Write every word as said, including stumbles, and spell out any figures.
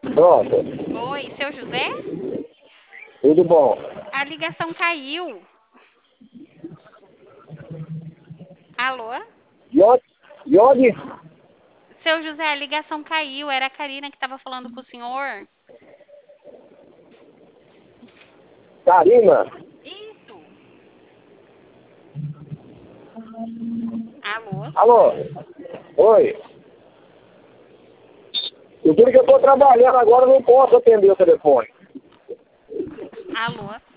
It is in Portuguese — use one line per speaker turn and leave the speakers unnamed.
Pronto.
Oi, seu José?
Tudo bom.
A ligação caiu. Alô?
E onde? E onde?
Seu José, a ligação caiu. Era a Karina que estava falando com o senhor.
Karina?
Isso. Alô?
Alô? Oi. Eu digo que eu estou trabalhando agora, não posso atender o telefone.
Alô?